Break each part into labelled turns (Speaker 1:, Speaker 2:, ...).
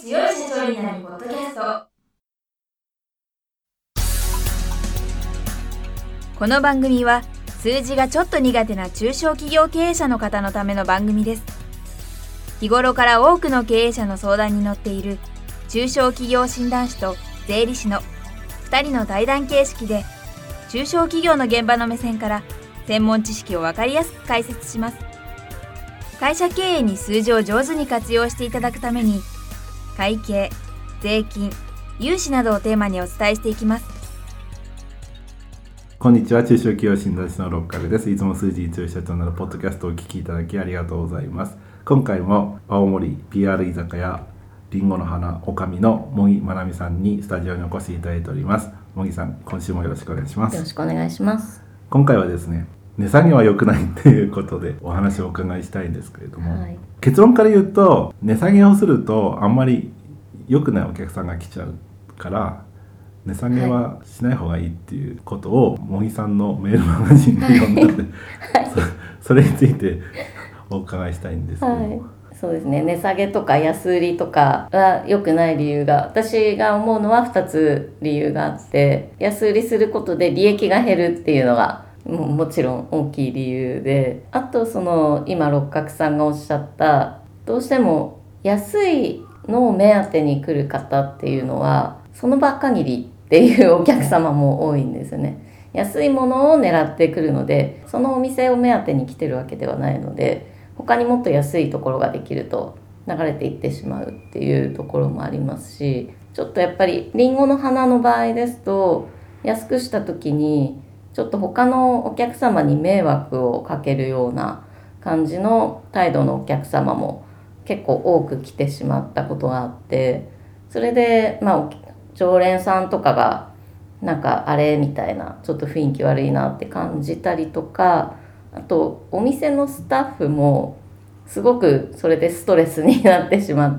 Speaker 1: 強い社長になるポッドキャスト。この番組は数字がちょっと苦手な中小企業経営者の方のための番組です。日頃から多くの経営者の相談に乗っている中小企業診断士と税理士の2人の対談形式で、中小企業の現場の目線から専門知識を分かりやすく解説します。会社経営に数字を上手に活用していただくために、会計、税金、融資などをテーマにお伝えしていきます。
Speaker 2: こんにちは、中小企業診断士の六角です。いつも数字に強い社長になるポッドキャストをお聞きいただきありがとうございます。今回も青森 PR 居酒屋りんごの花おかみの茂木まなみさんにスタジオにお越しいただいております。茂木さん、今週もよろしくお願いします。
Speaker 3: よろしくお願いします。
Speaker 2: 今回はですね、値下げは良くないということでお話をお伺いしたいんですけれども、結論から言うと、値下げをするとあんまり良くないお客さんが来ちゃうから値下げはしない方がいいっていうことを茂木さんのメールマガジンに読んだので、それについてお伺いしたいんですけども、
Speaker 3: そうですね、値下げとか安売りとかは良くない理由が、私が思うのは2つ理由があって、安売りすることで利益が減るっていうのがもちろん大きい理由で、あと今六角さんがおっしゃったどうしても安いのを目当てに来る方っていうのはその場限りっていうお客様も多いんですよね。安いものを狙ってくるので、そのお店を目当てに来てるわけではないので、他にもっと安いところができると流れていってしまうっていうところもありますし、ちょっとやっぱりりんごの花の場合ですと、安くした時にちょっと他のお客様に迷惑をかけるような感じの態度のお客様も結構多く来てしまったことがあって、それで常連さんとかがなんかあれみたいな、ちょっと雰囲気悪いなって感じたりとか、あとお店のスタッフもすごくそれでストレスになってしまって、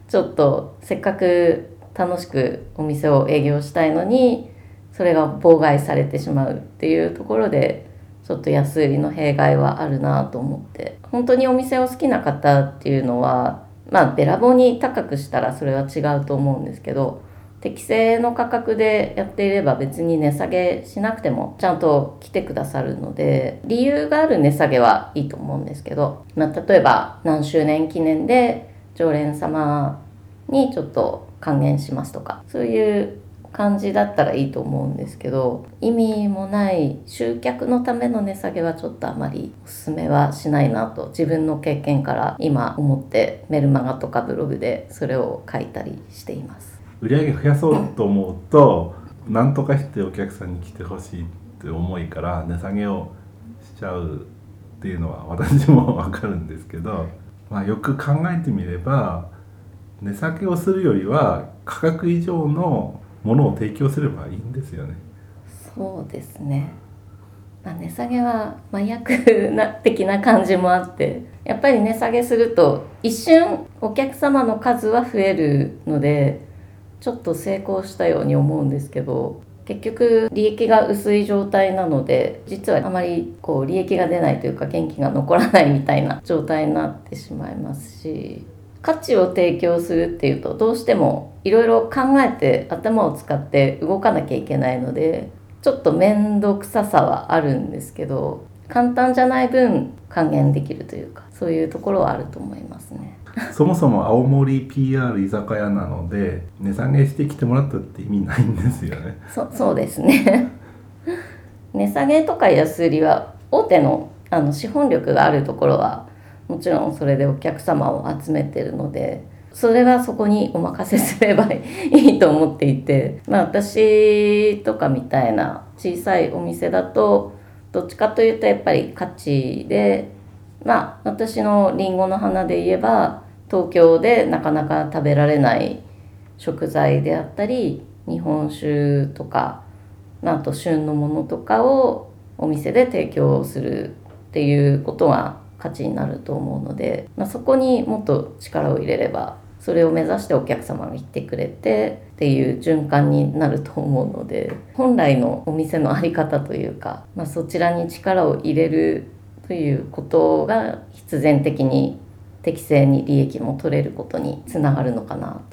Speaker 3: ちょっとせっかく楽しくお店を営業したいのにそれが妨害されてしまうっていうところで、ちょっと安売りの弊害はあるなと思って、本当にお店を好きな方っていうのはべらぼうに高くしたらそれは違うと思うんですけど、適正の価格でやっていれば別に値下げしなくてもちゃんと来てくださるので、理由がある値下げはいいと思うんですけど、例えば何周年記念で常連様にちょっと還元しますとか、そういう感じだったらいいと思うんですけど、意味もない集客のための値下げはちょっとあまりおすすめはしないなと、自分の経験から今思ってメルマガとかブログでそれを書いたりしています。
Speaker 2: 売上増やそうと思うと、何とかしてお客さんに来てほしいって思いから値下げをしちゃうっていうのは私も分かるんですけど、よく考えてみれば値下げをするよりは価格以上のものを提供すればいいんですよね。
Speaker 3: そうですね、値下げは麻薬的な感じもあって、やっぱり値下げすると一瞬お客様の数は増えるのでちょっと成功したように思うんですけど、結局利益が薄い状態なので、実はあまり利益が出ないというか元気が残らないみたいな状態になってしまいますし、価値を提供するっていうとどうしてもいろいろ考えて頭を使って動かなきゃいけないので、ちょっと面倒くささはあるんですけど、簡単じゃない分還元できるというか、そういうところはあると思いますね。
Speaker 2: そもそも青森 PR 居酒屋なので値下げしてきてもらったって意味ないんですよね。
Speaker 3: そうですね値下げとか安売りは大手の資本力があるところはもちろんそれでお客様を集めてるので、それはそこにお任せすればいいと思っていて、私とかみたいな小さいお店だとどっちかというとやっぱり価値で、私のりんごの花で言えば東京でなかなか食べられない食材であったり日本酒とか、あと旬のものとかをお店で提供するっていうことが価値になると思うので、そこにもっと力を入れればそれを目指してお客様が来てくれてっていう循環になると思うので、本来のお店の在り方というか、そちらに力を入れるということが必然的に適正に利益も取れることにつながるのかなと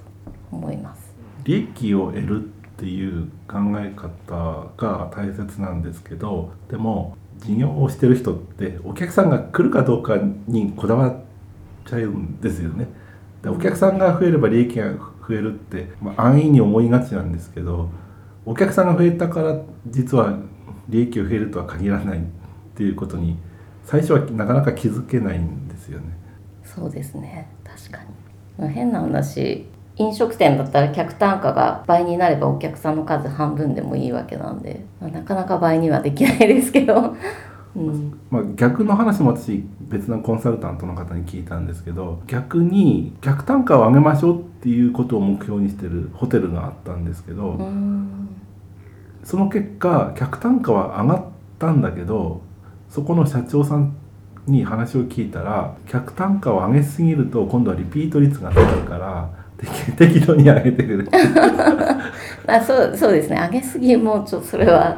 Speaker 3: 思います。
Speaker 2: 利益を得るっていう考え方が大切なんですけど、でも事業をしてる人ってお客さんが来るかどうかにこだわっちゃうんですよね。でお客さんが増えれば利益が増えるって、安易に思いがちなんですけど、お客さんが増えたから実は利益を増えるとは限らないっていうことに最初はなかなか気づけないんですよね。
Speaker 3: そうですね、確かに。変な話、飲食店だったら客単価が倍になればお客さんの数半分でもいいわけなんで、なかなか倍にはできないですけど、
Speaker 2: 逆の話も私別のコンサルタントの方に聞いたんですけど、逆に客単価を上げましょうっていうことを目標にしてるホテルがあったんですけど、その結果客単価は上がったんだけど、そこの社長さんに話を聞いたら、客単価を上げすぎると今度はリピート率が下がるから適度に上げてくれ
Speaker 3: そうですね、上げすぎもちょっとそれは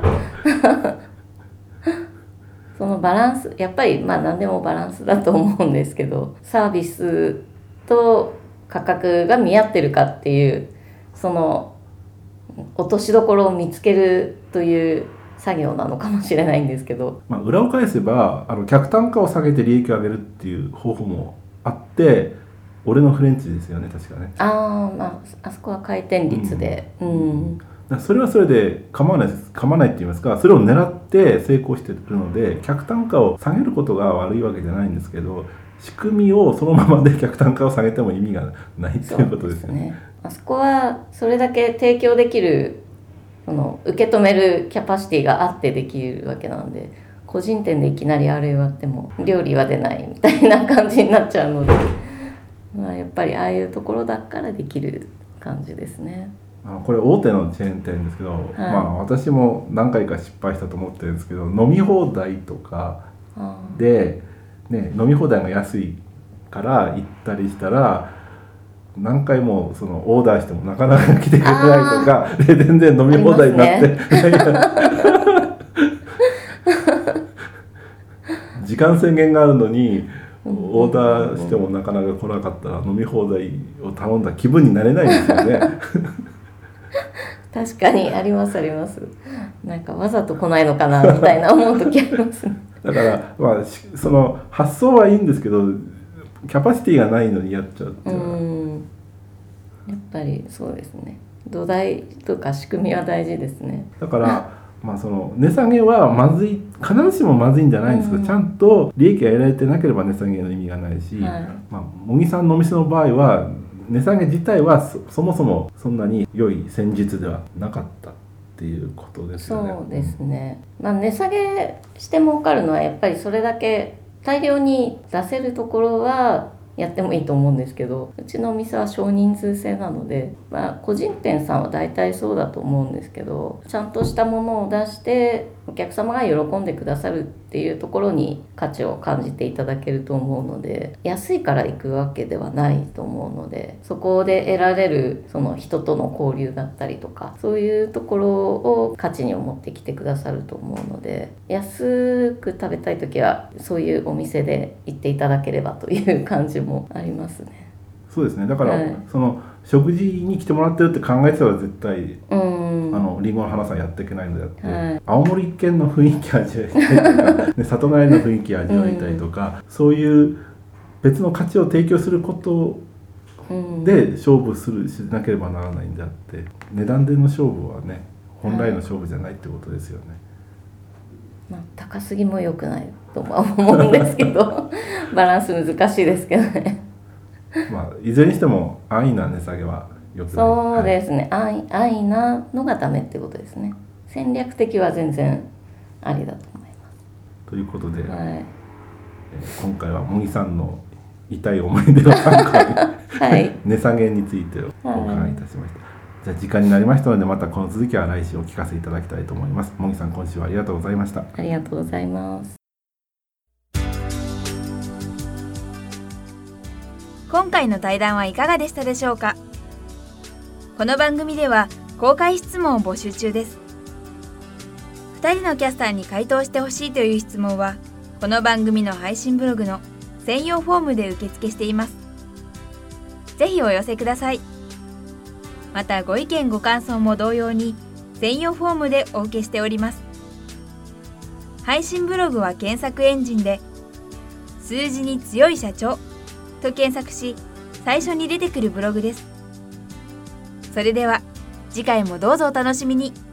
Speaker 3: そのバランス、やっぱり何でもバランスだと思うんですけど、サービスと価格が見合ってるかっていう、その落としどころを見つけるという作業なのかもしれないんですけど、
Speaker 2: 裏を返せば客単価を下げて利益を上げるっていう方法もあって、俺のフレンチですよね、確かね。
Speaker 3: あそこは回転率で、
Speaker 2: それはそれで構わないって言いますか、それを狙って成功してるので、客単価を下げることが悪いわけじゃないんですけど、仕組みをそのままで客単価を下げても意味がないっていうことですよね。
Speaker 3: あそこはそれだけ提供できる、受け止めるキャパシティがあってできるわけなんで、個人店でいきなりあれ言われても料理は出ないみたいな感じになっちゃうので、やっぱりああいうところだからできる感じですね。
Speaker 2: これ大手のチェーン店ですけど、私も何回か失敗したと思ってるんですけど、飲み放題とかで、飲み放題が安いから行ったりしたら、何回もそのオーダーしてもなかなか来てくれないとかで、全然飲み放題になって、時間制限があるのにオーダーしてもなかなか来なかったら飲み放題を頼んだ気分になれないですよね。
Speaker 3: 確かにあります。なんかわざと来ないのかなみたいな思う時ありますね。
Speaker 2: だからその発想はいいんですけど、キャパシティがないのにやっちゃうっていうのは、
Speaker 3: やっぱりそうですね。土台とか仕組みは大事ですね。
Speaker 2: だからその値下げはまずい、必ずしもまずいんじゃないんですけど、ちゃんと利益が得られてなければ値下げの意味がないし、茂木さんのお店の場合は値下げ自体はそもそもそんなに良い戦術ではなかったっていうことですよね。
Speaker 3: そうですね。値下げして儲かるのはやっぱりそれだけ大量に出せるところはやってもいいと思うんですけど、うちのお店は少人数制なので、個人店さんは大体そうだと思うんですけど、ちゃんとしたものを出してお客様が喜んでくださるっていうところに価値を感じていただけると思うので、安いから行くわけではないと思うので、そこで得られるその人との交流だったりとか、そういうところを価値に思ってきてくださると思うので、安く食べたい時はそういうお店で行っていただければという感じもありますね。
Speaker 2: そうですね。だから、その食事に来てもらってるって考えてたら絶対リンゴの花さんやっていけないのであって、青森県の雰囲気味わいたいとか、里帰りの雰囲気味わいたいとか、そういう別の価値を提供することで勝負しなければならないんであって、値段での勝負はね、本来の勝負じゃないってことですよね。
Speaker 3: 高すぎも良くないとは思うんですけどバランス難しいですけどね。
Speaker 2: いずれにしても安易な値下げはよくない。
Speaker 3: そうですね、安易なのがダメってことですね。戦略的は全然ありだと思います。
Speaker 2: ということで、今回は茂木さんの痛い思い出の参考に、値下げについてお伺いいたしました。じゃあ時間になりましたので、またこの続きは来週お聞かせいただきたいと思います。茂木さん、今週はありがとうございました。
Speaker 3: ありがとうございます。
Speaker 1: 今回の対談はいかがでしたでしょうか。この番組では公開質問を募集中です。2人のキャスターに回答してほしいという質問は、この番組の配信ブログの専用フォームで受付しています。ぜひお寄せください。 またご意見ご感想も同様に専用フォームでお受けしております。配信ブログは検索エンジンで数字に強い社長と検索し、最初に出てくるブログです。それでは次回もどうぞお楽しみに。